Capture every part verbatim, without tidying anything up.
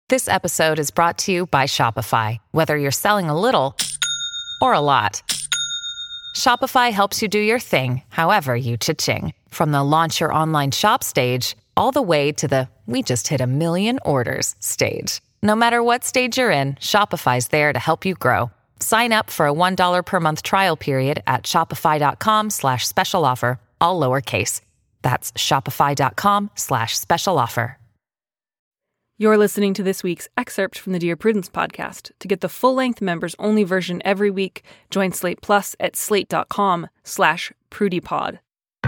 This episode is brought to you by Shopify. Whether you're selling a little or a lot, Shopify helps you do your thing, however you cha-ching. From the launch your online shop stage, all the way to the we just hit a million orders stage. No matter what stage you're in, Shopify's there to help you grow. Sign up for a one dollar per month trial period at shopify.com slash special offer, all lowercase. That's shopify.com slash special offer. You're listening to this week's excerpt from the Dear Prudence podcast. To get the full-length members-only version every week, join Slate Plus at slate.com slash prudypod.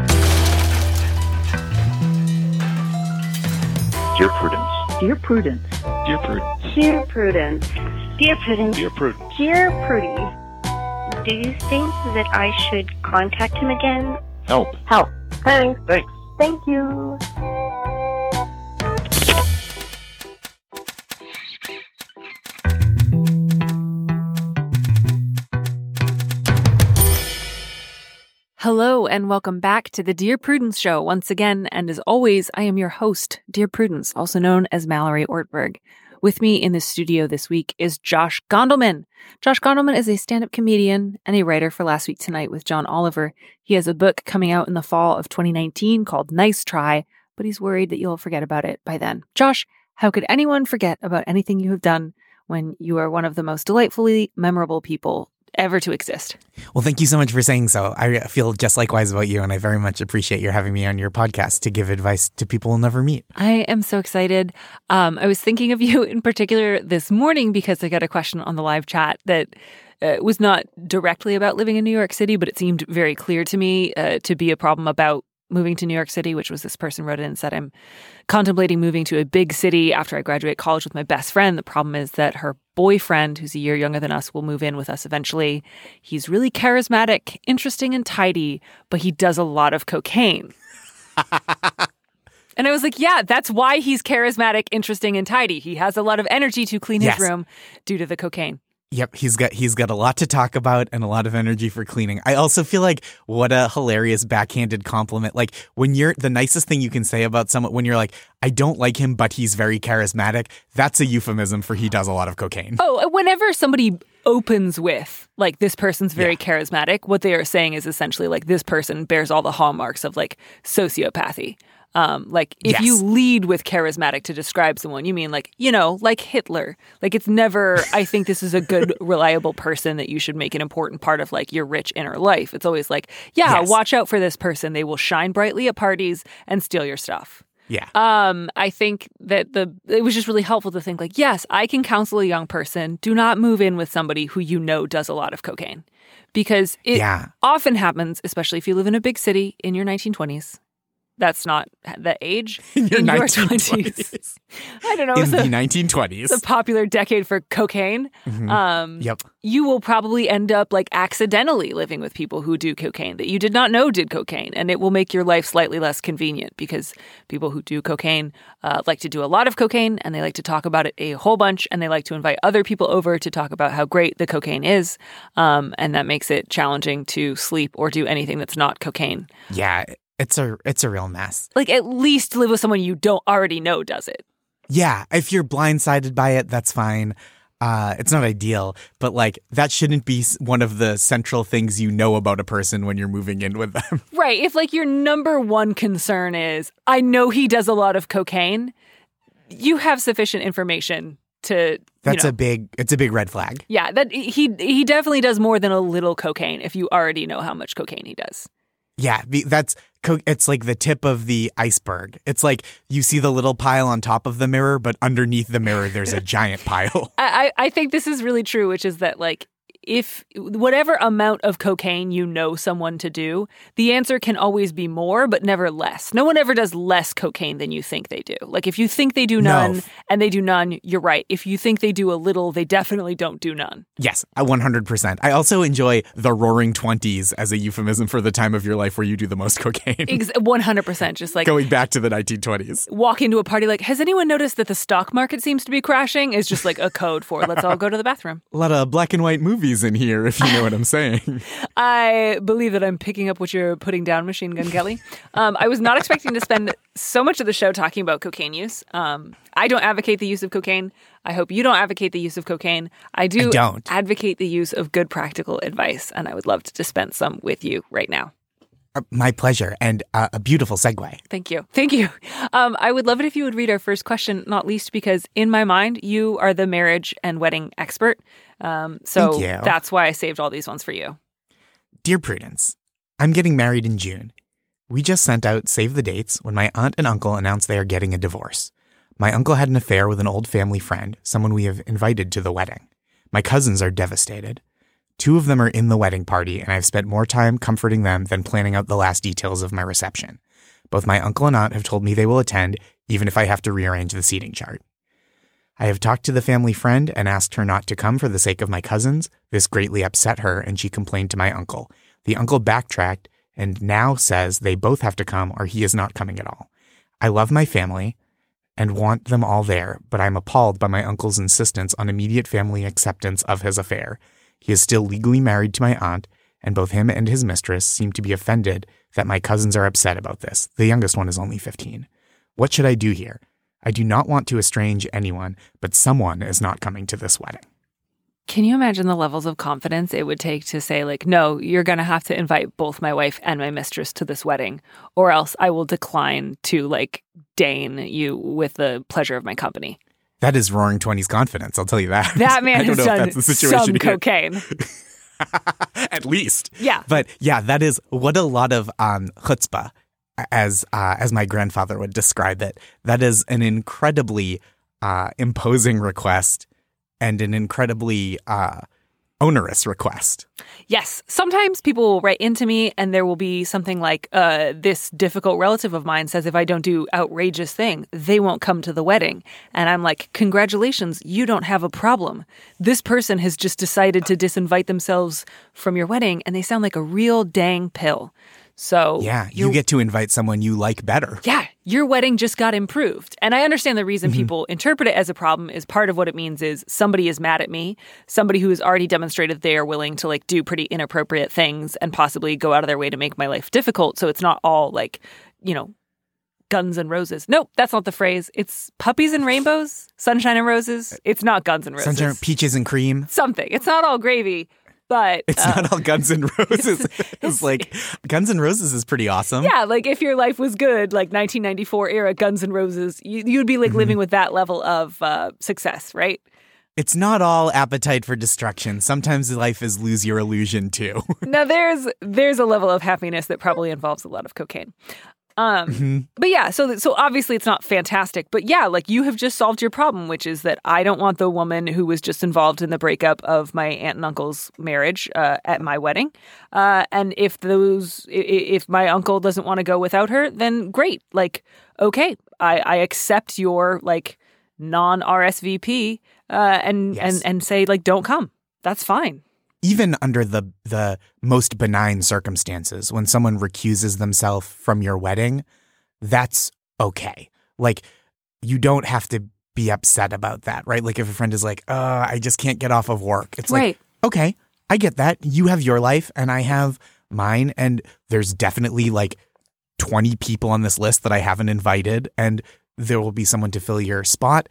Dear Prudence. Dear Prudence. Dear Prudence. Dear Prudence. Dear Prudence. Dear Prudence. Dear Prudy. Do you think that I should contact him again? Help. Help. Thanks. Thanks. Thank you. Hello and welcome back to the Dear Prudence Show once again, and as always, I am your host, Dear Prudence, also known as Mallory Ortberg. With me in the studio this week is Josh Gondelman. Josh Gondelman is a stand-up comedian and a writer for Last Week Tonight with John Oliver. He has a book coming out in the fall of twenty nineteen called Nice Try, but he's worried that you'll forget about it by then. Josh, how could anyone forget about anything you have done when you are one of the most delightfully memorable people ever to exist? Well, thank you so much for saying so. I feel just likewise about you, and I very much appreciate your having me on your podcast to give advice to people we'll never meet. I am so excited. Um, I was thinking of you in particular this morning because I got a question on the live chat that uh, was not directly about living in New York City, but it seemed very clear to me uh, to be a problem about moving to New York City, which was this person wrote in and said, I'm contemplating moving to a big city after I graduate college with my best friend. The problem is that her boyfriend, who's a year younger than us, will move in with us eventually. He's really charismatic, interesting, and tidy, but he does a lot of cocaine. And I was like, yeah, that's why he's charismatic, interesting, and tidy. He has a lot of energy to clean Yes. his room due to the cocaine. Yep, he's got he's got a lot to talk about and a lot of energy for cleaning. I also feel like what a hilarious backhanded compliment. Like when you're the nicest thing you can say about someone when you're like, I don't like him, but he's very charismatic. That's a euphemism for he does a lot of cocaine. Oh, whenever somebody opens with like this person's very Yeah. charismatic, what they are saying is essentially like this person bears all the hallmarks of like sociopathy. Um, like if Yes. you lead with charismatic to describe someone, you mean like, you know, like Hitler. Like it's never, I think this is a good, reliable person that you should make an important part of like your rich inner life. It's always like, yeah, Yes. watch out for this person. They will shine brightly at parties and steal your stuff. Yeah. Um, I think that the it was just really helpful to think like, yes, I can counsel a young person. Do not move in with somebody who you know does a lot of cocaine. Because it Yeah. often happens, especially if you live in a big city in your nineteen twenties. That's not the age. In your in your nineteen twenties. twenties. I don't know. In It's the a, nineteen twenties. it's a popular decade for cocaine. Mhm. Um, Yep. You will probably end up like accidentally living with people who do cocaine that you did not know did cocaine. And it will make your life slightly less convenient because people who do cocaine uh, like to do a lot of cocaine and they like to talk about it a whole bunch and they like to invite other people over to talk about how great the cocaine is. Um, and that makes it challenging to sleep or do anything that's not cocaine. Yeah. It's a it's a real mess. Like at least live with someone you don't already know does it. Yeah. If you're blindsided by it, that's fine. Uh, it's not ideal, but like that shouldn't be s- one of the central things you know about a person when you're moving in with them. Right. If like your number one concern is, I know he does a lot of cocaine, you have sufficient information to. That's you know, a big it's a big red flag. Yeah, that he he definitely does more than a little cocaine if you already know how much cocaine he does. Yeah, be- that's co- it's like the tip of the iceberg. It's like you see the little pile on top of the mirror, but underneath the mirror there's a giant pile. I, I I think this is really true, which is that like if whatever amount of cocaine you know someone to do, the answer can always be more, but never less. No one ever does less cocaine than you think they do. Like if you think they do none No. and they do none, you're right. If you think they do a little, they definitely don't do none. Yes, I one hundred percent. I also enjoy the roaring twenties as a euphemism for the time of your life where you do the most cocaine. Ex- one hundred percent. Just like Going back to the nineteen twenties. walk into a party like, has anyone noticed that the stock market seems to be crashing? Is just like a code for let's all go to the bathroom. A lot of black and white movies movies in here, if you know what I'm saying. I believe that I'm picking up what you're putting down, Machine Gun Kelly. Um, I was not expecting to spend so much of the show talking about cocaine use. Um, I don't advocate the use of cocaine. I hope you don't advocate the use of cocaine. I do I don't. advocate the use of good practical advice, and I would love to dispense some with you right now. Uh, my pleasure, and uh, a beautiful segue. Thank you. Thank you. Um, I would love it if you would read our first question, not least because in my mind, you are the marriage and wedding expert. Um, so Thank you. That's why I saved all these ones for you. Dear Prudence, I'm getting married in June. We just sent out save the dates when my aunt and uncle announced they are getting a divorce. My uncle had an affair with an old family friend, someone we have invited to the wedding. My cousins are devastated. Two of them are in the wedding party, and I've spent more time comforting them than planning out the last details of my reception. Both my uncle and aunt have told me they will attend, even if I have to rearrange the seating chart. I have talked to the family friend and asked her not to come for the sake of my cousins. This greatly upset her, and she complained to my uncle. The uncle backtracked and now says they both have to come or he is not coming at all. I love my family and want them all there, but I'm appalled by my uncle's insistence on immediate family acceptance of his affair. He is still legally married to my aunt, and both him and his mistress seem to be offended that my cousins are upset about this. The youngest one is only fifteen. What should I do here? I do not want to estrange anyone, but someone is not coming to this wedding. Can you imagine the levels of confidence it would take to say, like, no, you're going to have to invite both my wife and my mistress to this wedding, or else I will decline to, like, deign you with the pleasure of my company. That is roaring twenties confidence, I'll tell you that. That man I don't has know if done that's the situation some here. cocaine. At least. Yeah. But yeah, that is what a lot of um, chutzpah, as uh, as my grandfather would describe it. That is an incredibly uh, imposing request and an incredibly uh, onerous request. Yes. Sometimes people will write into me and there will be something like, uh, this difficult relative of mine says if I don't do outrageous thing, they won't come to the wedding. And I'm like, congratulations, you don't have a problem. This person has just decided to disinvite themselves from your wedding and they sound like a real dang pill. So yeah, you get to invite someone you like better. Yeah, your wedding just got improved. And I understand the reason Mm-hmm. people interpret it as a problem is part of what it means is somebody is mad at me, somebody who has already demonstrated they are willing to like do pretty inappropriate things and possibly go out of their way to make my life difficult. So it's not all like, you know, guns and roses. Nope, that's not the phrase. It's puppies and rainbows, sunshine and roses. It's not guns and roses. Sunshine, peaches and cream. Something. It's not all gravy. But it's um, not all Guns N' Roses. It's, it's like Guns N' Roses is pretty awesome. Yeah, like if your life was good, like nineteen ninety-four era Guns N' Roses, you, you'd be like mm-hmm. living with that level of uh, success, right? It's not all appetite for destruction. Sometimes life is lose your illusion too. Now there's there's a level of happiness that probably involves a lot of cocaine. Um, mm-hmm. But yeah, so so obviously it's not fantastic. But yeah, like you have just solved your problem, which is that I don't want the woman who was just involved in the breakup of my aunt and uncle's marriage uh, at my wedding. Uh, and if those, if my uncle doesn't want to go without her, then great. Like, okay, I, I accept your like non-R S V P uh, and yes. and and say like don't come. That's fine. Even under the the most benign circumstances, when someone recuses themselves from your wedding, that's okay. Like, you don't have to be upset about that, right? Like, if a friend is like, uh, I just can't get off of work. It's right. like, okay, I get that. You have your life and I have mine. And there's definitely like twenty people on this list that I haven't invited. And there will be someone to fill your spot.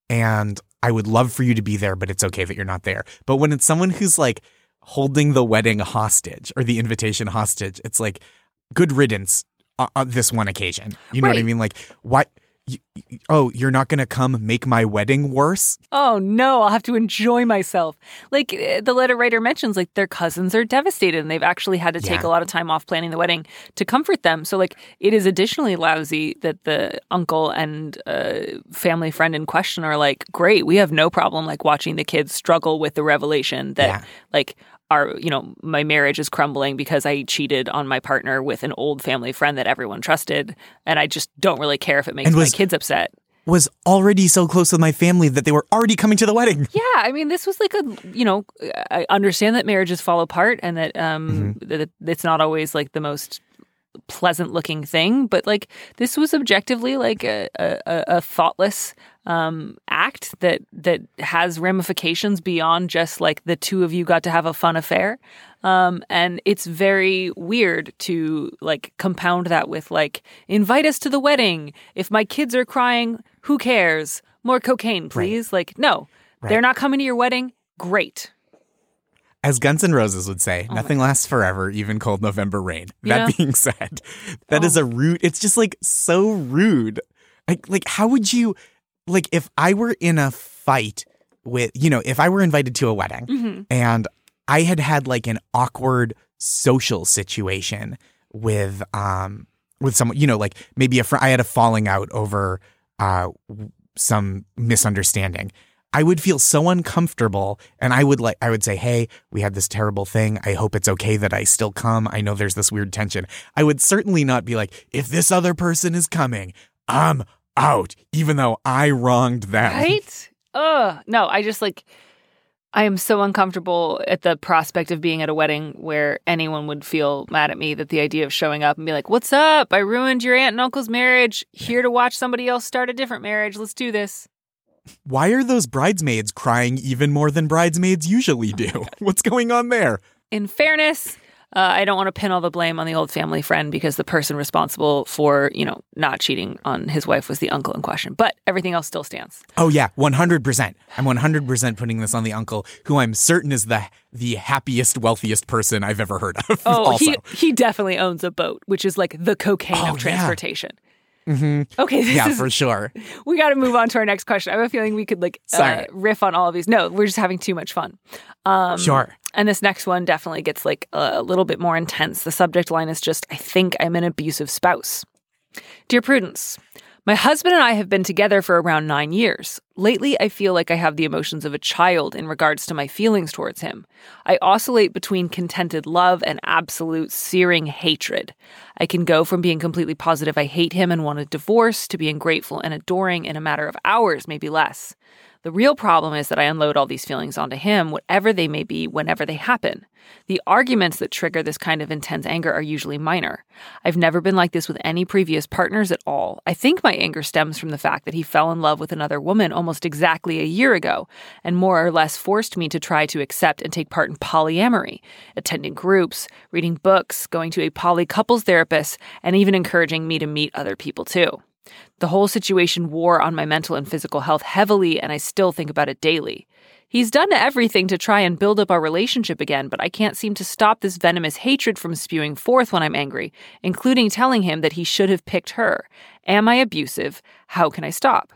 And I would love for you to be there, but it's okay that you're not there. But when it's someone who's like, holding the wedding hostage or the invitation hostage, it's like good riddance on, on this one occasion. You know right. what I mean? Like, what? You, oh, you're not going to come make my wedding worse? Oh, no, I'll have to enjoy myself. Like the letter writer mentions, like their cousins are devastated and they've actually had to take yeah. a lot of time off planning the wedding to comfort them. So like it is additionally lousy that the uncle and uh, family friend in question are like, great, we have no problem like watching the kids struggle with the revelation that yeah. like our, you know, my marriage is crumbling because I cheated on my partner with an old family friend that everyone trusted. And I just don't really care if it makes was, my kids upset. Was already so close with my family that they were already coming to the wedding. Yeah. I mean, this was like a, you know, I understand that marriages fall apart and that, um, mm-hmm. that it's not always like the most pleasant looking thing, but like this was objectively like a, a, a thoughtless um, act that that has ramifications beyond just like the two of you got to have a fun affair. Um, and it's very weird to like compound that with like, invite us to the wedding. If my kids are crying, who cares? More cocaine, please. Right. Like, no, right. They're not coming to your wedding. Great. As Guns N' Roses would say, oh nothing lasts forever, even cold November rain. You that know? Being said, that oh. is a rude, it's just like so rude. Like, like, how would you, like, if I were in a fight with, you know, if I were invited to a wedding mm-hmm. and I had had like an awkward social situation with um with someone, you know, like maybe a friend, I had a falling out over uh some misunderstanding. I would feel so uncomfortable, and I would like I would say, "Hey, we had this terrible thing. I hope it's okay that I still come. I know there's this weird tension." I would certainly not be like, "If this other person is coming, I'm out," even though I wronged them. Right? Ugh. No, I just like. I am so uncomfortable at the prospect of being at a wedding where anyone would feel mad at me, that the idea of showing up and be like, "What's up? I ruined your aunt and uncle's marriage. Here to watch somebody else start a different marriage. Let's do this." Why are those bridesmaids crying even more than bridesmaids usually do? Oh What's going on there? In fairness, uh, I don't want to pin all the blame on the old family friend because the person responsible for, you know, not cheating on his wife was the uncle in question. But everything else still stands. Oh, yeah, one hundred percent. I'm one hundred percent putting this on the uncle, who I'm certain is the the happiest, wealthiest person I've ever heard of. Oh, also. he he definitely owns a boat, which is like the cocaine oh, of transportation. Yeah. Mm-hmm. Okay, this yeah, is, for sure. We got to move on to our next question. I have a feeling we could like uh, riff on all of these. No, we're just having too much fun. Um, sure. And this next one definitely gets like a little bit more intense. The subject line is just, "I think I'm an abusive spouse." Dear Prudence, my husband and I have been together for around nine years. Lately, I feel like I have the emotions of a child in regards to my feelings towards him. I oscillate between contented love and absolute searing hatred. I can go from being completely positive I hate him and want a divorce to being grateful and adoring in a matter of hours, maybe less. The real problem is that I unload all these feelings onto him, whatever they may be, whenever they happen. The arguments that trigger this kind of intense anger are usually minor. I've never been like this with any previous partners at all. I think my anger stems from the fact that he fell in love with another woman almost exactly a year ago, and more or less forced me to try to accept and take part in polyamory, attending groups, reading books, going to a poly couples therapist, and even encouraging me to meet other people too. The whole situation wore on my mental and physical health heavily, and I still think about it daily. He's done everything to try and build up our relationship again, but I can't seem to stop this venomous hatred from spewing forth when I'm angry, including telling him that he should have picked her. Am I abusive? How can I stop?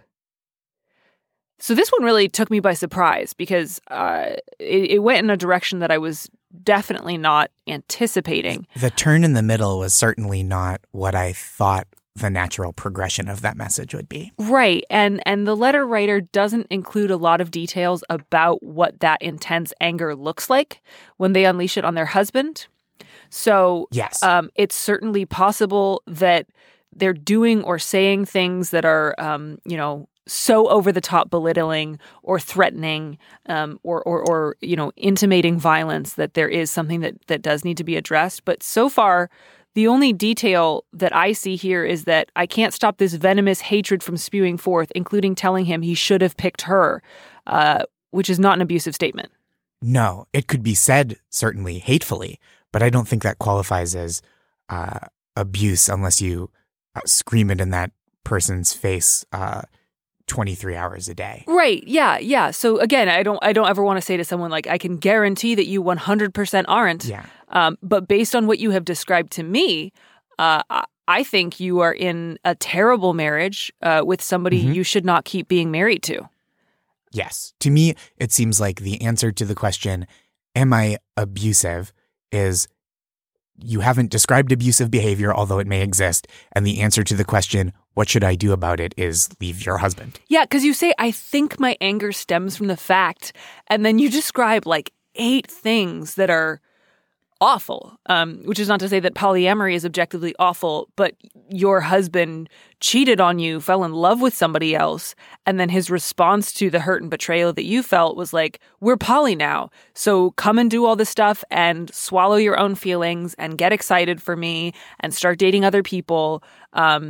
So this one really took me by surprise because uh, it, it went in a direction that I was definitely not anticipating. The turn in the middle was certainly not what I thought the natural progression of that message would be. Right. And and the letter writer doesn't include a lot of details about what that intense anger looks like when they unleash it on their husband. So yes. um, it's certainly possible that they're doing or saying things that are, um, you know, so over the top belittling or threatening um, or, or, or, you know, intimating violence that there is something that, that does need to be addressed. But so far, the only detail that I see here is that I can't stop this venomous hatred from spewing forth, including telling him he should have picked her, uh, which is not an abusive statement. No, it could be said, certainly, hatefully, but I don't think that qualifies as uh, abuse unless you uh, scream it in that person's face uh, twenty-three hours a day. Right. Yeah. Yeah. So again, I don't I don't ever want to say to someone like, I can guarantee that you one hundred percent aren't. Yeah. Um, but based on what you have described to me, uh, I think you are in a terrible marriage uh, with somebody mm-hmm. you should not keep being married to. Yes. To me, it seems like the answer to the question, am I abusive, is you haven't described abusive behavior, although it may exist. And the answer to the question, what should I do about it, is leave your husband. Yeah, because you say, I think my anger stems from the fact, and then you describe like eight things that are awful, um, which is not to say that polyamory is objectively awful, but your husband cheated on you, fell in love with somebody else, and then his response to the hurt and betrayal that you felt was like, we're poly now, so come and do all this stuff and swallow your own feelings and get excited for me and start dating other people. Um,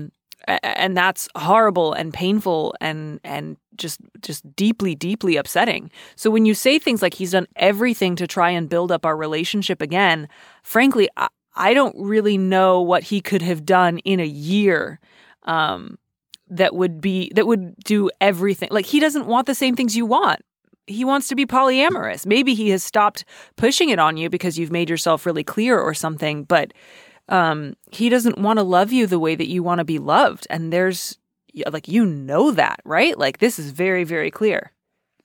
And that's horrible and painful and and just just deeply, deeply upsetting. So when you say things like he's done everything to try and build up our relationship again, frankly, I, I don't really know what he could have done in a year um, that would be that would do everything. Like, he doesn't want the same things you want. He wants to be polyamorous. Maybe he has stopped pushing it on you because you've made yourself really clear or something, but um, he doesn't want to love you the way that you want to be loved. And there's, like, you know that, right? Like, this is very, very clear.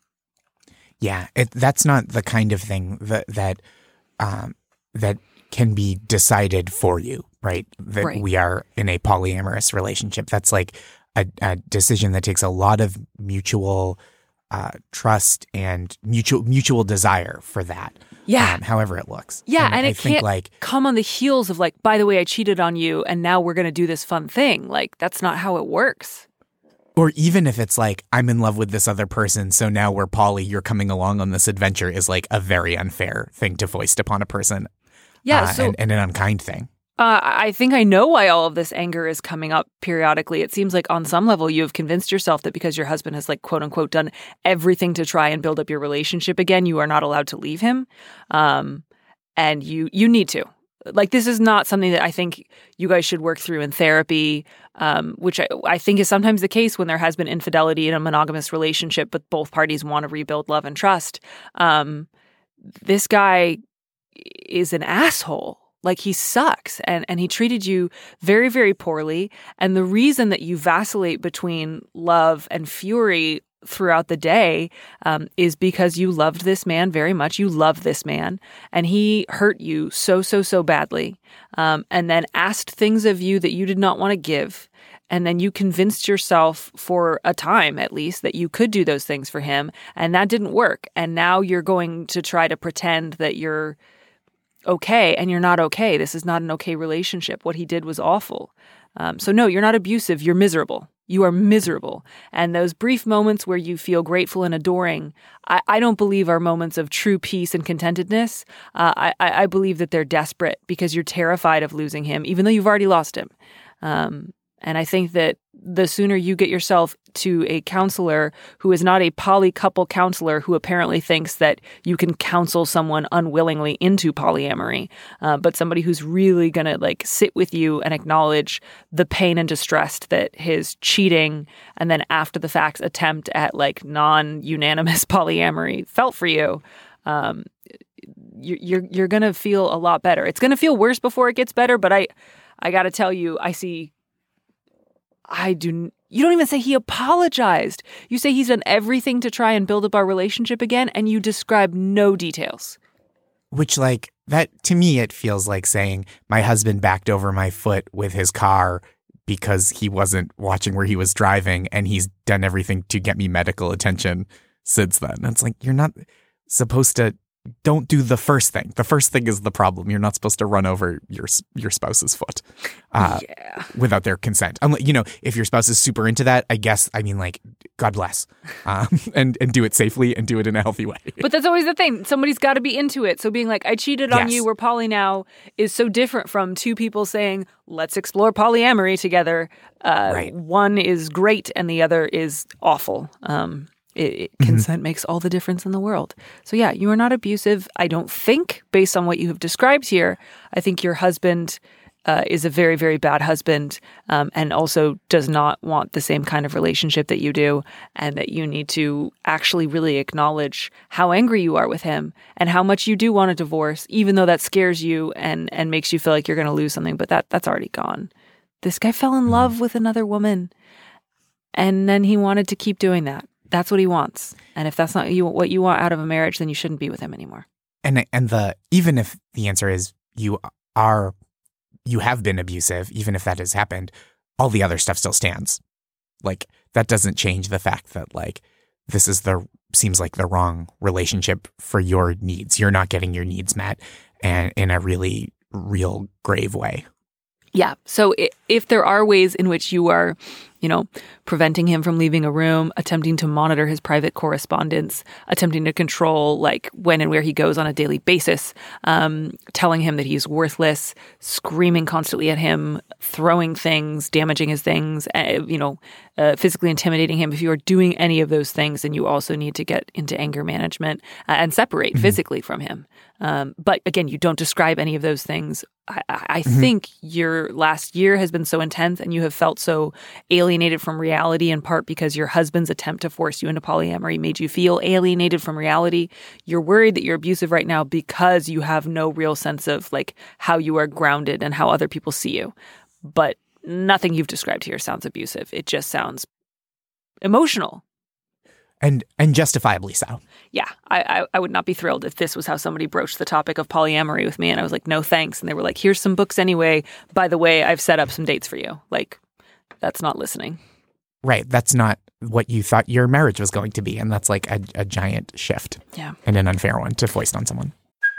Yeah, it, that's not the kind of thing that that um, that can be decided for you, right? That Right. we are in a polyamorous relationship. That's like a, a decision that takes a lot of mutual uh, trust and mutual mutual desire for that. Yeah. Um, however it looks. Yeah, and, and I it think can't like come on the heels of, like, by the way, I cheated on you, and now we're going to do this fun thing. Like, that's not how it works. or even if it's like, I'm in love with this other person, so now we're poly, you're coming along on this adventure, is like a very unfair thing to foist upon a person. Yeah, uh, so and, and an unkind thing. Uh, I think I know why all of this anger is coming up periodically. It seems like on some level you have convinced yourself that because your husband has, like, quote unquote, done everything to try and build up your relationship again, you are not allowed to leave him. Um, and you you need to. Like, this is not something that I think you guys should work through in therapy, um, which I, I think is sometimes the case when there has been infidelity in a monogamous relationship, but both parties want to rebuild love and trust. Um, this guy is an asshole. Like, he sucks, and, and he treated you very, very poorly. And the reason that you vacillate between love and fury throughout the day um, is because you loved this man very much. You loved this man, and he hurt you so, so, so badly, um, and then asked things of you that you did not want to give. And then you convinced yourself for a time, at least, that you could do those things for him, and that didn't work. And now you're going to try to pretend that you're okay, and you're not okay. This is not an okay relationship. What he did was awful. Um, so no, you're not abusive. You're miserable. You are miserable. And those brief moments where you feel grateful and adoring, I, I don't believe are moments of true peace and contentedness. Uh, I, I believe that they're desperate because you're terrified of losing him, even though you've already lost him. Um, and I think that the sooner you get yourself to a counselor who is not a poly couple counselor who apparently thinks that you can counsel someone unwillingly into polyamory, uh, but somebody who's really going to, like, sit with you and acknowledge the pain and distress that his cheating and then after the fact attempt at, like, non-unanimous polyamory felt for you, um, you're you're, you're going to feel a lot better. It's going to feel worse before it gets better, but I, I got to tell you, I see... I do. You don't even say he apologized. You say he's done everything to try and build up our relationship again, and you describe no details. Which, like, that, to me, it feels like saying my husband backed over my foot with his car because he wasn't watching where he was driving, and he's done everything to get me medical attention since then. And it's like, you're not supposed to. Don't do the first thing. The first thing is the problem. You're not supposed to run over your your spouse's foot uh, yeah. without their consent. Unless, you know, if your spouse is super into that, I guess, I mean, like, God bless. Um, and, and do it safely and do it in a healthy way. But that's always the thing. Somebody's got to be into it. So being like, I cheated on Yes. you, we're poly now, is so different from two people saying, let's explore polyamory together. Uh, Right. One is great and the other is awful. Um It, it, Mm-hmm. consent makes all the difference in the world. So yeah, you are not abusive. I don't think, based on what you have described here, I think your husband uh, is a very, very bad husband, um, and also does not want the same kind of relationship that you do, and that you need to actually really acknowledge how angry you are with him and how much you do want a divorce, even though that scares you and and makes you feel like you're going to lose something. But that that's already gone. This guy fell in love with another woman, and then he wanted to keep doing that. That's what he wants. And if that's not you, what you want out of a marriage, then you shouldn't be with him anymore. And and the even if the answer is you are you have been abusive, even if that has happened, all the other stuff still stands. Like, that doesn't change the fact that, like, this is the seems like the wrong relationship for your needs. You're not getting your needs met, and in a really real grave way. Yeah. So if there are ways in which you are you know, preventing him from leaving a room, attempting to monitor his private correspondence, attempting to control like when and where he goes on a daily basis, um, telling him that he's worthless, screaming constantly at him, throwing things, damaging his things, uh, you know, uh, physically intimidating him. If you are doing any of those things, then you also need to get into anger management uh, and separate mm-hmm. physically from him. Um, but again, you don't describe any of those things. I, I mm-hmm. think your last year has been so intense and you have felt so alienated from reality in part because your husband's attempt to force you into polyamory made you feel alienated from reality. You're worried that you're abusive right now because you have no real sense of like how you are grounded and how other people see you. But nothing you've described here sounds abusive. It just sounds emotional. And and justifiably so. Yeah, I, I I would not be thrilled if this was how somebody broached the topic of polyamory with me and I was like, no thanks. And they were like, here's some books anyway. By the way, I've set up some dates for you. Like, that's not listening. Right. That's not what you thought your marriage was going to be. And that's like a, a giant shift. Yeah. And an unfair one to foist on someone.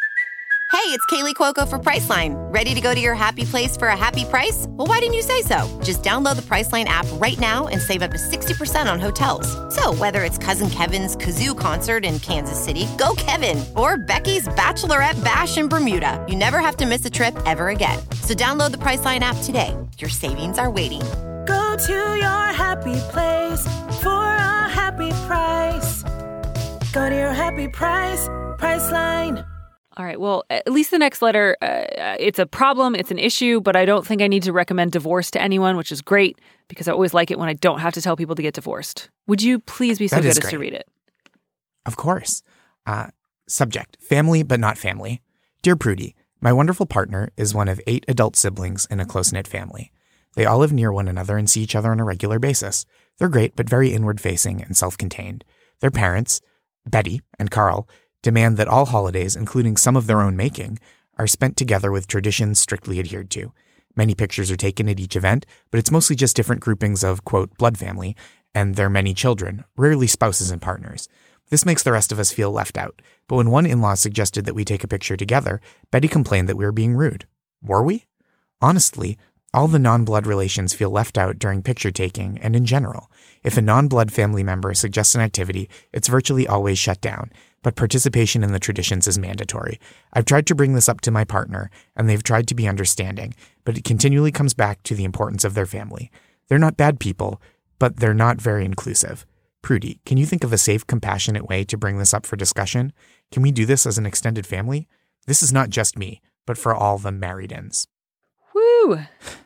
Hey, it's Kaylee Cuoco for Priceline. Ready to go to your happy place for a happy price? Well, why didn't you say so? Just download the Priceline app right now and save up to sixty percent on hotels. So whether it's Cousin Kevin's Kazoo Concert in Kansas City, go Kevin, or Becky's Bachelorette Bash in Bermuda, you never have to miss a trip ever again. So download the Priceline app today. Your savings are waiting. Go to your happy place for a happy price. Go to your happy price, Priceline. All right. Well, at least the next letter, uh, it's a problem, it's an issue, but I don't think I need to recommend divorce to anyone, which is great because I always like it when I don't have to tell people to get divorced. Would you please be so that good as great. to read it? Of course. Uh, subject, family but not family. Dear Prudie, my wonderful partner is one of eight adult siblings in a close-knit family. They all live near one another and see each other on a regular basis. They're great, but very inward-facing and self-contained. Their parents, Betty and Carl, demand that all holidays, including some of their own making, are spent together with traditions strictly adhered to. Many pictures are taken at each event, but it's mostly just different groupings of, quote, blood family and their many children, rarely spouses and partners. This makes the rest of us feel left out. But when one in-law suggested that we take a picture together, Betty complained that we were being rude. Were we? Honestly, all the non-blood relations feel left out during picture taking and in general. If a non-blood family member suggests an activity, it's virtually always shut down, but participation in the traditions is mandatory. I've tried to bring this up to my partner, and they've tried to be understanding, but it continually comes back to the importance of their family. They're not bad people, but they're not very inclusive. Prudie, can you think of a safe, compassionate way to bring this up for discussion? Can we do this as an extended family? This is not just me, but for all the married-ins. Woo!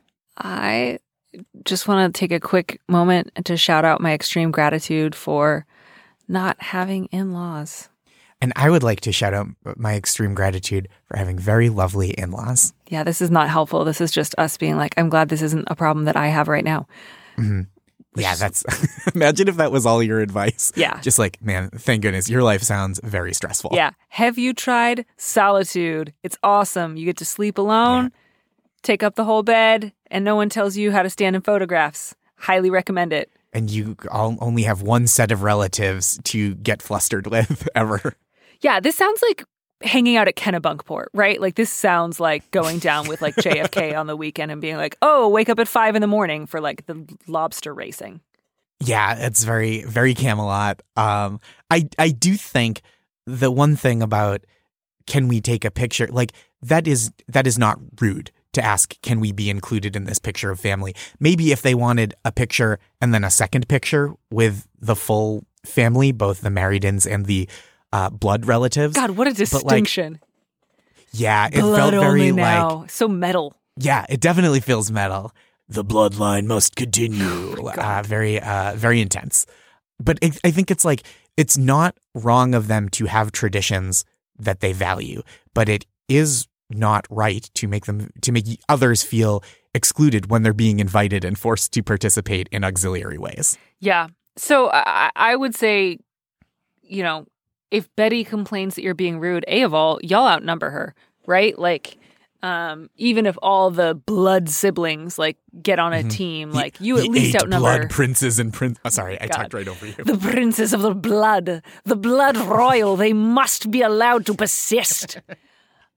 I just want to take a quick moment to shout out my extreme gratitude for not having in-laws. And I would like to shout out my extreme gratitude for having very lovely in-laws. Yeah, this is not helpful. This is just us being like, I'm glad this isn't a problem that I have right now. Mm-hmm. Yeah, that's... Imagine if that was all your advice. Yeah. Just like, man, thank goodness, your life sounds very stressful. Yeah. Have you tried solitude? It's awesome. You get to sleep alone, yeah. take up the whole bed, and no one tells you how to stand in photographs. Highly recommend it. And you all only have one set of relatives to get flustered with ever. Yeah, this sounds like hanging out at Kennebunkport, right? Like this sounds like going down with like J F K on the weekend and being like, oh, wake up at five in the morning for like the lobster racing. Yeah, it's very, very Camelot. Um, I, I do think the one thing about can we take a picture, like that is that is not rude to ask, can we be included in this picture of family? Maybe if they wanted a picture and then a second picture with the full family, both the married-ins and the Uh, blood relatives. God, what a distinction. Like, yeah, it blood felt very only now. like... So metal. Yeah, it definitely feels metal. The bloodline must continue. Oh uh, very, uh, very intense. But it, I think it's like, it's not wrong of them to have traditions that they value, but it is not right to make them, to make others feel excluded when they're being invited and forced to participate in auxiliary ways. Yeah. So I, I would say, you know, if Betty complains that you're being rude, A of all, y'all outnumber her, right? Like, um, even if all the blood siblings like get on a mm-hmm. team, like you the at least eight outnumber blood princes and prince. Oh, sorry, I God. talked right over you. The princes of the blood, the blood royal. They must be allowed to persist.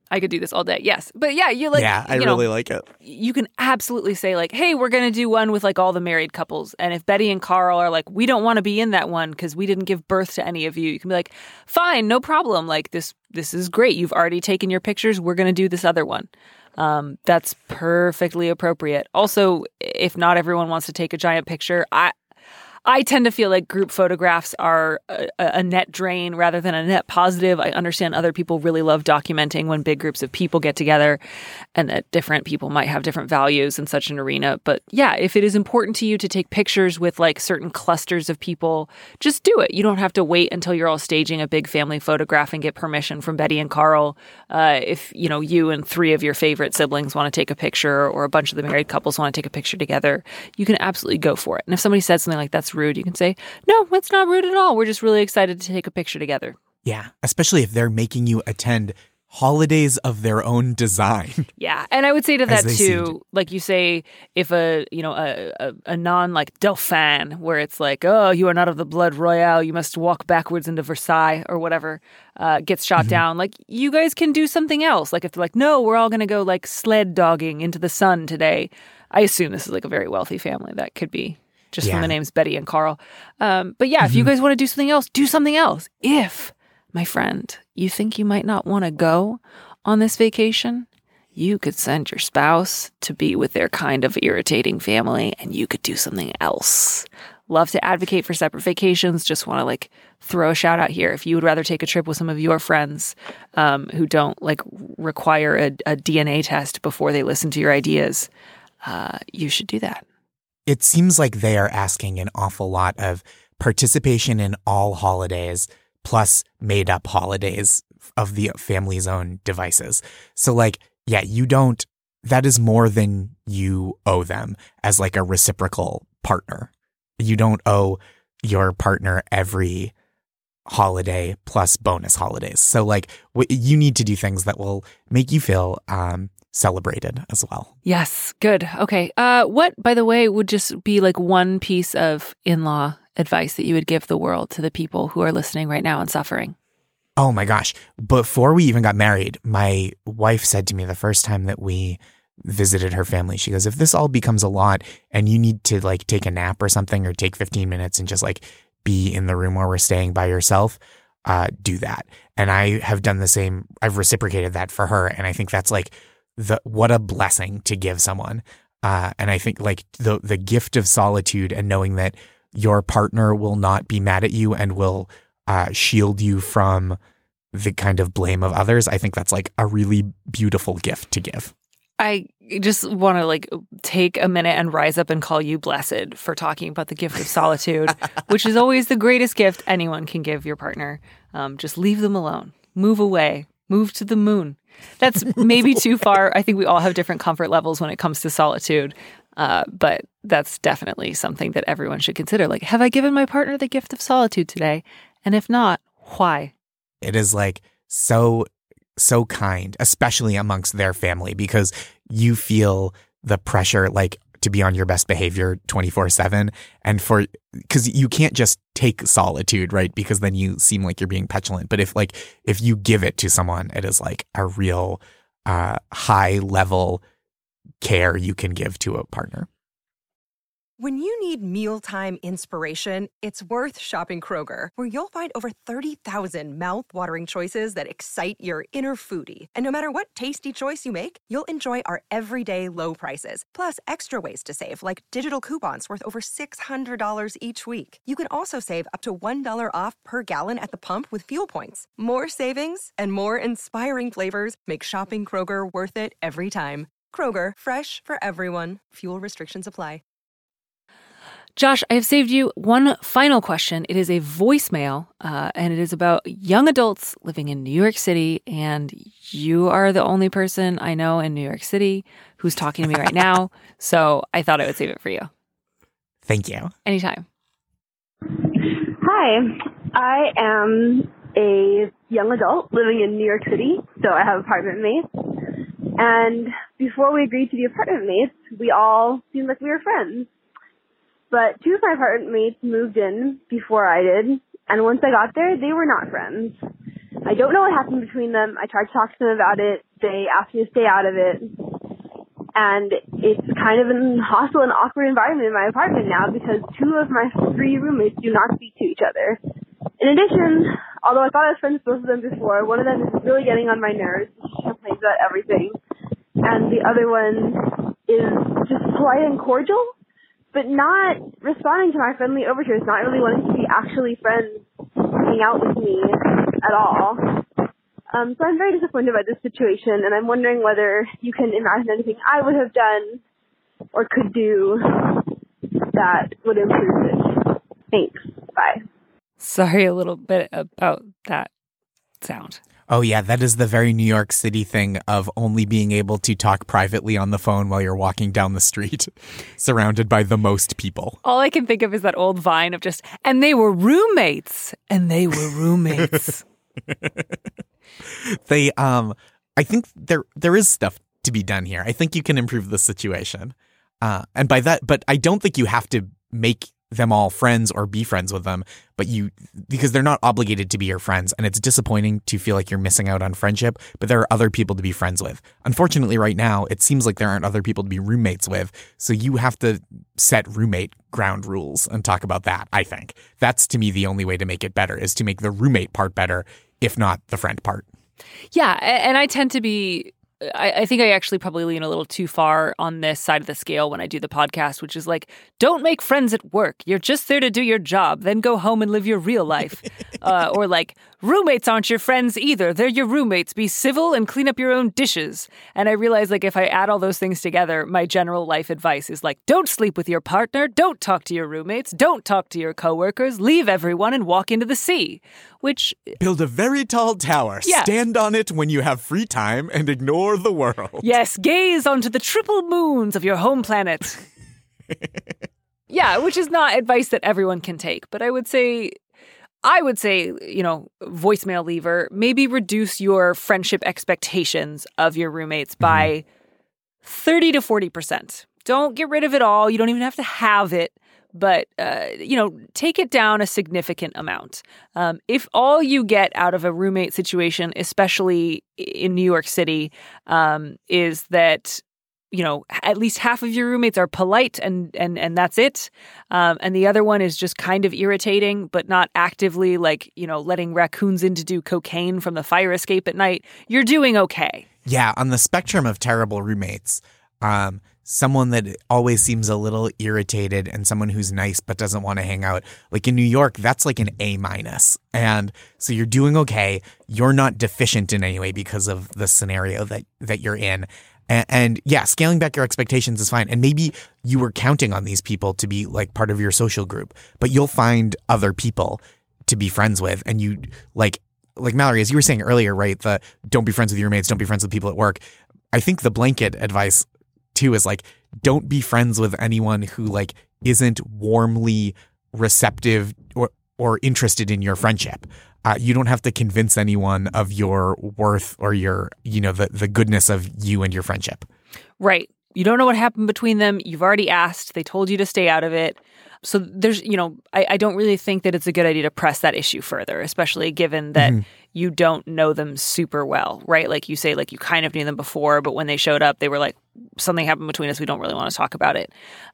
I could do this all day. Yes. But yeah, you like, yeah, I you know, really like it. You can absolutely say like, hey, we're going to do one with like all the married couples. And if Betty and Carl are like, we don't want to be in that one because we didn't give birth to any of you, you can be like, fine, no problem. Like this, this is great. You've already taken your pictures. We're going to do this other one. Um, that's perfectly appropriate. Also, if not everyone wants to take a giant picture, I, I tend to feel like group photographs are a, a net drain rather than a net positive. I understand other people really love documenting when big groups of people get together and that different people might have different values in such an arena. But yeah, if it is important to you to take pictures with like certain clusters of people, just do it. You don't have to wait until you're all staging a big family photograph and get permission from Betty and Carl. Uh, if, you know, you and three of your favorite siblings want to take a picture or a bunch of the married couples want to take a picture together, you can absolutely go for it. And if somebody says something like that's rude, you can say, no, it's not rude at all. We're just really excited to take a picture together. Yeah, especially if they're making you attend holidays of their own design. Yeah, and I would say to that too, seemed. like you say, if a, you know, a, a, a non like Dauphin, where it's like, oh, you are not of the blood royale, you must walk backwards into Versailles or whatever, uh, gets shot mm-hmm. down, like you guys can do something else. Like if they're like, no, we're all going to go like sled dogging into the sun today. I assume this is like a very wealthy family. That could be just yeah. from the names Betty and Carl. Um, but yeah, mm-hmm. if you guys want to do something else, do something else. If, my friend, you think you might not want to go on this vacation, you could send your spouse to be with their kind of irritating family and you could do something else. Love to advocate for separate vacations. Just want to like throw a shout out here. If you would rather take a trip with some of your friends um, who don't like require a, a D N A test before they listen to your ideas, uh, you should do that. It seems like they are asking an awful lot of participation in all holidays plus made up holidays of the family's own devices. So like, yeah, you don't, that is more than you owe them as like a reciprocal partner. You don't owe your partner every holiday plus bonus holidays. So like w- you need to do things that will make you feel um, celebrated as well. Yes. Good. Okay. Uh, what, by the way, would just be like one piece of in-law advice that you would give the world to the people who are listening right now and suffering? Oh my gosh. Before we even got married, my wife said to me the first time that we visited her family, she goes, if this all becomes a lot and you need to like take a nap or something or take fifteen minutes and just like be in the room where we're staying by yourself, uh, do that. And I have done the same. I've reciprocated that for her. And I think that's like the, what a blessing to give someone. Uh, and I think like the, the gift of solitude and knowing that your partner will not be mad at you and will uh, shield you from the kind of blame of others. I think that's like a really beautiful gift to give. I just want to like take a minute and rise up and call you blessed for talking about the gift of solitude, which is always the greatest gift anyone can give your partner. Um, just leave them alone. Move away. Move to the moon. That's maybe too far. I think we all have different comfort levels when it comes to solitude. Uh, but that's definitely something that everyone should consider. Like, have I given my partner the gift of solitude today? And if not, why? It is like so, so kind, especially amongst their family, because you feel the pressure like to be on your best behavior twenty-four seven. And for, because you can't just take solitude, right? Because then you seem like you're being petulant. But if like, if you give it to someone, it is like a real uh, high level care you can give to a partner. When you need mealtime inspiration, it's worth shopping Kroger, where you'll find over thirty thousand mouth-watering choices that excite your inner foodie. And no matter what tasty choice you make, you'll enjoy our everyday low prices, plus extra ways to save, like digital coupons worth over six hundred dollars each week. You can also save up to one dollar off per gallon at the pump with fuel points. More savings and more inspiring flavors make shopping Kroger worth it every time. Kroger, fresh for everyone. Fuel restrictions apply. Josh, I have saved you one final question. It is a voicemail, uh, and it is about young adults living in New York City. And you are the only person I know in New York City who's talking to me right now. So I thought I would save it for you. Thank you. Anytime. Hi, I am a young adult living in New York City. So I have apartment mates. And before we agreed to be apartment mates, we all seemed like we were friends. But two of my apartment mates moved in before I did, and once I got there, they were not friends. I don't know what happened between them. I tried to talk to them about it. They asked me to stay out of it. And it's kind of an hostile and awkward environment in my apartment now because two of my three roommates do not speak to each other. In addition, although I thought I was friends with both of them before, one of them is really getting on my nerves. She complains about everything. And the other one is just polite and cordial, but not responding to my friendly overtures, not really wanting to be actually friends, hang out with me at all. Um, so I'm very disappointed by this situation, and I'm wondering whether you can imagine anything I would have done or could do that would improve it. Thanks. Bye. Sorry a little bit about that sound. Oh, yeah, that is the very New York City thing of only being able to talk privately on the phone while you're walking down the street, surrounded by the most people. All I can think of is that old Vine of just, and they were roommates, and they were roommates. They, um, I think there there is stuff to be done here. I think you can improve the situation. Uh, and by that, but I don't think you have to make them all friends or be friends with them, but you, because they're not obligated to be your friends. And it's disappointing to feel like you're missing out on friendship, but there are other people to be friends with. Unfortunately, right now, it seems like there aren't other people to be roommates with. So you have to set roommate ground rules and talk about that, I think. That's, to me, the only way to make it better, is to make the roommate part better, if not the friend part. Yeah, and I tend to be, I, I think I actually probably lean a little too far on this side of the scale when I do the podcast, which is like, don't make friends at work. You're just there to do your job. Then go home and live your real life. uh, or like, roommates aren't your friends either. They're your roommates. Be civil and clean up your own dishes. And I realize, like, if I add all those things together, my general life advice is like, don't sleep with your partner. Don't talk to your roommates. Don't talk to your coworkers. Leave everyone and walk into the sea. Which, build a very tall tower. Yeah. Stand on it when you have free time and ignore the world. Yes, gaze onto the triple moons of your home planet. Yeah, which is not advice that everyone can take. But I would say, I would say, you know, voicemail leaver, maybe reduce your friendship expectations of your roommates by mm-hmm. thirty to forty percent. Don't get rid of it all. You don't even have to have it. But, uh, you know, take it down a significant amount. Um, if all you get out of a roommate situation, especially in New York City, um, is that, you know, at least half of your roommates are polite and and, and that's it. Um, and the other one is just kind of irritating, but not actively, like, you know, letting raccoons in to do cocaine from the fire escape at night, you're doing okay. Yeah, on the spectrum of terrible roommates, um, someone that always seems a little irritated and someone who's nice but doesn't want to hang out. Like in New York, that's like an A minus. And so you're doing okay. You're not deficient in any way because of the scenario that, that you're in. And, and yeah, scaling back your expectations is fine. And maybe you were counting on these people to be like part of your social group, but you'll find other people to be friends with. And you like, like Mallory, as you were saying earlier, right? The don't be friends with your roommates, don't be friends with people at work. I think the blanket advice too is like, don't be friends with anyone who like isn't warmly receptive or or interested in your friendship. Uh, you don't have to convince anyone of your worth or your, you know, the, the goodness of you and your friendship. Right. You don't know what happened between them. You've already asked. They told you to stay out of it. So there's, you know, I, I don't really think that it's a good idea to press that issue further, especially given that mm-hmm. you don't know them super well, right? Like you say, like you kind of knew them before, but when they showed up, they were like, something happened between us. We don't really want to talk about it.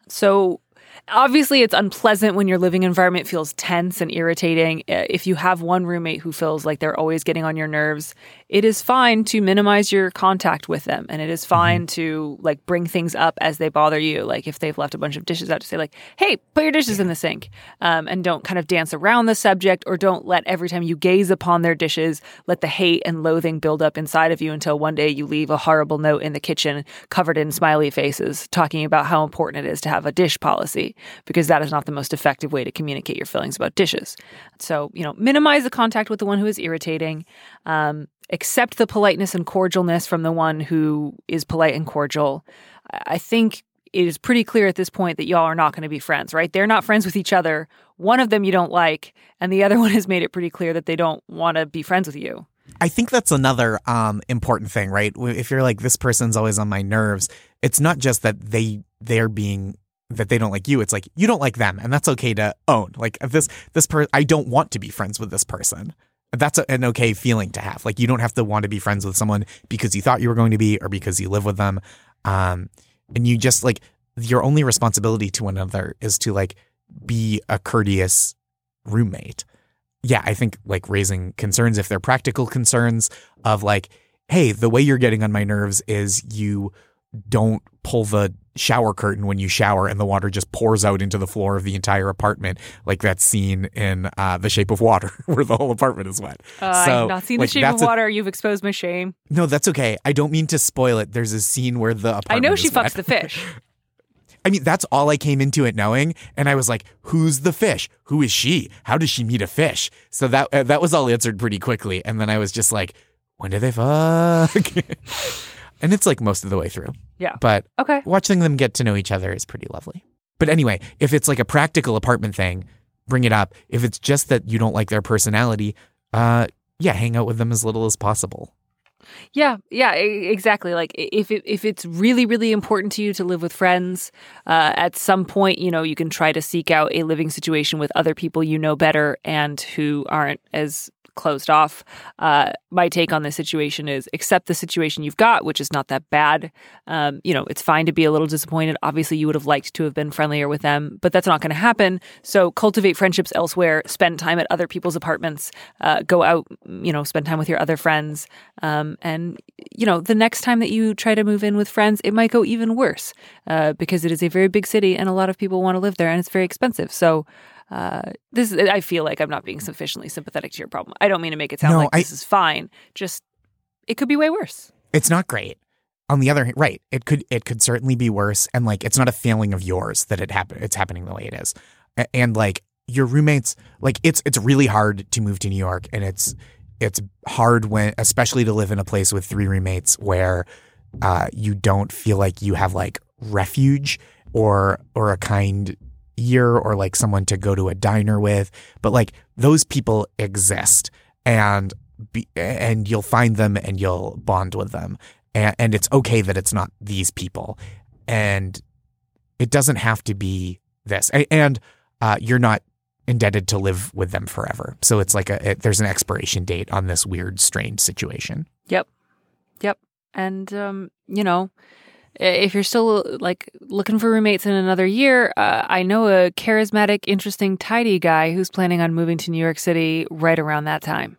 So obviously, it's unpleasant when your living environment feels tense and irritating. If you have one roommate who feels like they're always getting on your nerves, it is fine to minimize your contact with them. And it is fine mm-hmm. to like bring things up as they bother you. Like if they've left a bunch of dishes out, to say like, hey, put your dishes yeah. in the sink. Um, and don't kind of dance around the subject, or don't let every time you gaze upon their dishes, let the hate and loathing build up inside of you until one day you leave a horrible note in the kitchen covered in smiley faces talking about how important it is to have a dish policy, because that is not the most effective way to communicate your feelings about dishes. So, you know, minimize the contact with the one who is irritating. Um, accept the politeness and cordialness from the one who is polite and cordial. I think it is pretty clear at this point that y'all are not going to be friends, right? They're not friends with each other. One of them you don't like, and the other one has made it pretty clear that they don't want to be friends with you. I think that's another um, important thing, right? If you're like, this person's always on my nerves, it's not just that they they're being that they don't like you. It's like you don't like them, and that's okay to own. Like this this per I don't want to be friends with this person. That's a, an okay feeling to have. Like, you don't have to want to be friends with someone because you thought you were going to be or because you live with them. Um, and you just like, your only responsibility to one another is to like be a courteous roommate. Yeah, I think like raising concerns, if they're practical concerns of like, hey, the way you're getting on my nerves is you don't pull the shower curtain when you shower and the water just pours out into the floor of the entire apartment, like that scene in uh, The Shape of Water where the whole apartment is wet. Uh, so, I've not seen like, The Shape of a, Water. You've exposed my shame. No, that's okay. I don't mean to spoil it. There's a scene where the apartment I know she is fucks wet. the fish. I mean, that's all I came into it knowing. And I was like, who's the fish? Who is she? How does she meet a fish? So that uh, that was all answered pretty quickly. And then I was just like, when do they fuck? And it's like most of the way through. Yeah. But okay. watching them get to know each other is pretty lovely. But anyway, if it's like a practical apartment thing, bring it up. If it's just that you don't like their personality, uh, yeah, hang out with them as little as possible. Yeah, yeah, e- exactly. Like if it, if it's really, really important to you to live with friends, uh, at some point, you know, you can try to seek out a living situation with other people you know better and who aren't as closed off. Uh, my take on this situation is accept the situation you've got, which is not that bad. Um, you know, it's fine to be a little disappointed. Obviously, you would have liked to have been friendlier with them, but that's not going to happen. So cultivate friendships elsewhere, spend time at other people's apartments, uh, go out, you know, spend time with your other friends. Um, and, you know, the next time that you try to move in with friends, it might go even worse uh, because it is a very big city and a lot of people want to live there and it's very expensive. So Uh, this I feel like I'm not being sufficiently sympathetic to your problem. I don't mean to make it sound No, like I, this is fine. Just it could be way worse. It's not great. On the other hand, right? It could it could certainly be worse, and like it's not a failing of yours that it happen. It's happening the way it is, and, and like your roommates, like it's it's really hard to move to New York, and it's it's hard when, especially to live in a place with three roommates where uh, you don't feel like you have like refuge or or a kind ear or like someone to go to a diner with, but like those people exist, and be, and you'll find them and you'll bond with them, and, and it's okay that it's not these people, and it doesn't have to be this, and uh, you're not indebted to live with them forever. So it's like a it, there's an expiration date on this weird, strange situation. Yep, yep, and um, you know. If you're still like looking for roommates in another year, uh, I know a charismatic, interesting, tidy guy who's planning on moving to New York City right around that time.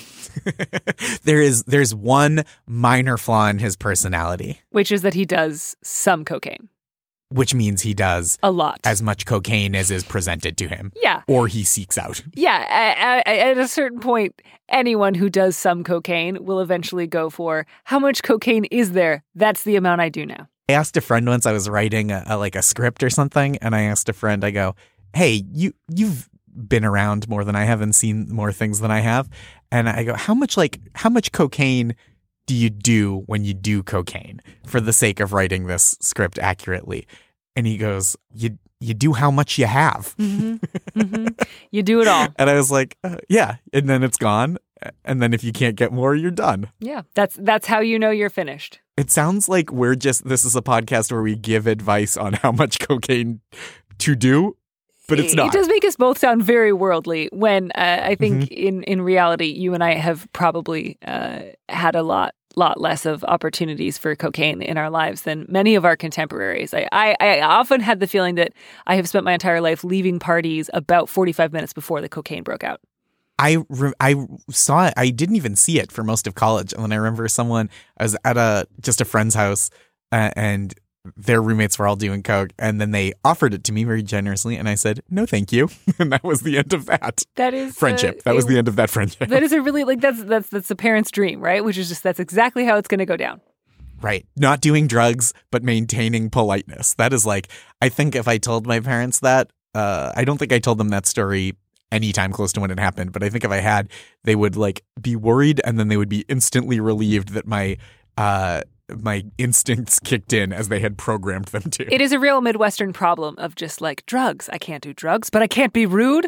there is there's one minor flaw in his personality, which is that he does some cocaine. Which means he does a lot, as much cocaine as is presented to him. Yeah. Or he seeks out. Yeah. At, at a certain point, anyone who does some cocaine will eventually go for, how much cocaine is there? That's the amount I do now. I asked a friend once, I was writing a, a, like a script or something, and I asked a friend, I go, hey, you, you've been around more than I have and seen more things than I have. And I go, how much like, how much cocaine do you do when you do cocaine for the sake of writing this script accurately? And he goes, you you do how much you have. Mm-hmm. Mm-hmm. You do it all. And I was like, uh, yeah. And then it's gone. And then if you can't get more, you're done. Yeah, that's that's how you know you're finished. It sounds like we're just, this is a podcast where we give advice on how much cocaine to do, but it's not. It does make us both sound very worldly when uh, I think Mm-hmm. in, in reality, you and I have probably uh, had a lot lot less of opportunities for cocaine in our lives than many of our contemporaries. I, I, I often had the feeling that I have spent my entire life leaving parties about forty-five minutes before the cocaine broke out. I, re- I saw it. I didn't even see it for most of college. And then I remember someone, I was at a just a friend's house uh, and their roommates were all doing coke. And then they offered it to me very generously. And I said, no, thank you. And that was the end of that. That is friendship. Uh, that was it, the end of that friendship. That is a really, like, that's, that's, that's the parent's dream, right? Which is just, that's exactly how it's going to go down. Right. Not doing drugs, but maintaining politeness. That is like, I think if I told my parents that, uh, I don't think I told them that story anytime close to when it happened, but I think if I had, they would like be worried and then they would be instantly relieved that my uh, my instincts kicked in as they had programmed them to. It is a real Midwestern problem of just like drugs. I can't do drugs, but I can't be rude.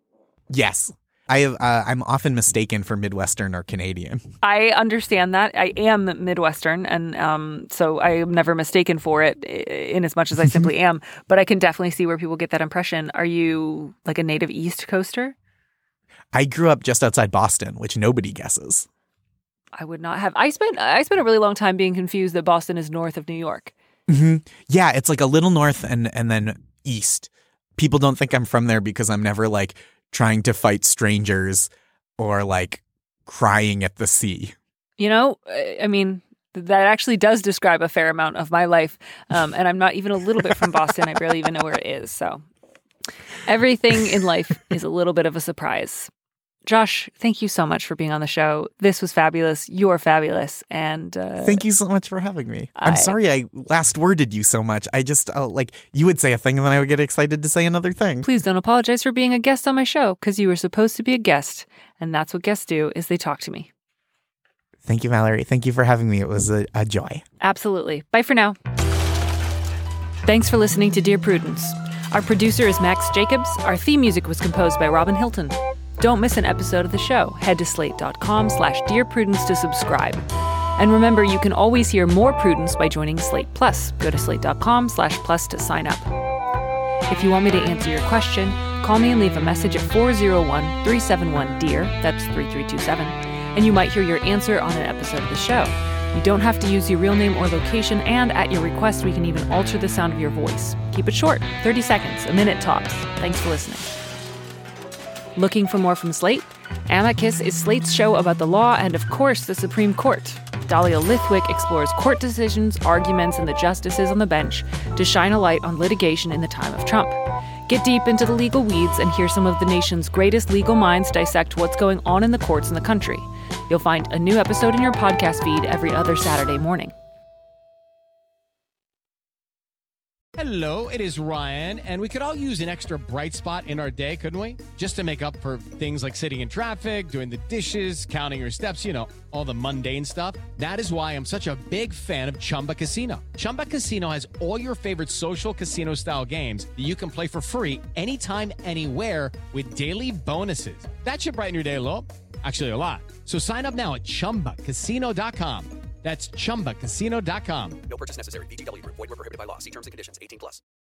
Yes. I have, uh, I'm often mistaken for Midwestern or Canadian. I understand that. I am Midwestern, and um, so I am never mistaken for it in as much as I simply am. But I can definitely see where people get that impression. Are you like a native East Coaster? I grew up just outside Boston, which nobody guesses. I would not have. I spent I spent a really long time being confused that Boston is north of New York. Mm-hmm. Yeah, it's like a little north and, and then east. People don't think I'm from there because I'm never like trying to fight strangers or like crying at the sea. You know, I mean, that actually does describe a fair amount of my life. Um, and I'm not even a little bit from Boston. I barely even know where it is. So everything in life is a little bit of a surprise. Josh, thank you so much for being on the show. This was fabulous. You're fabulous. And uh, thank you so much for having me. I, I'm sorry I last worded you so much. I just, uh, like, you would say a thing and then I would get excited to say another thing. Please don't apologize for being a guest on my show because you were supposed to be a guest. And that's what guests do is they talk to me. Thank you, Mallory. Thank you for having me. It was a, a joy. Absolutely. Bye for now. Thanks for listening to Dear Prudence. Our producer is Max Jacobs. Our theme music was composed by Robin Hilton. Don't miss an episode of the show. Head to slate.com slash Dear Prudence to subscribe. And remember, you can always hear more Prudence by joining Slate Plus. Go to slate.com slash plus to sign up. If you want me to answer your question, call me and leave a message at four oh one, three seven one, D E A R. That's three three two seven. And you might hear your answer on an episode of the show. You don't have to use your real name or location, and at your request, we can even alter the sound of your voice. Keep it short, thirty seconds, a minute tops. Thanks for listening. Looking for more from Slate? Amicus is Slate's show about the law and, of course, the Supreme Court. Dahlia Lithwick explores court decisions, arguments, and the justices on the bench to shine a light on litigation in the time of Trump. Get deep into the legal weeds and hear some of the nation's greatest legal minds dissect what's going on in the courts in the country. You'll find a new episode in your podcast feed every other Saturday morning. Hello, it is Ryan, and we could all use an extra bright spot in our day, couldn't we? Just to make up for things like sitting in traffic, doing the dishes, counting your steps, you know, all the mundane stuff. That is why I'm such a big fan of Chumba Casino. Chumba Casino has all your favorite social casino-style games that you can play for free anytime, anywhere with daily bonuses. That should brighten your day a little. Actually, a lot. So sign up now at chumba casino dot com. That's chumba casino dot com. No purchase necessary. V G W Group. Void where prohibited by law. See terms and conditions. eighteen plus.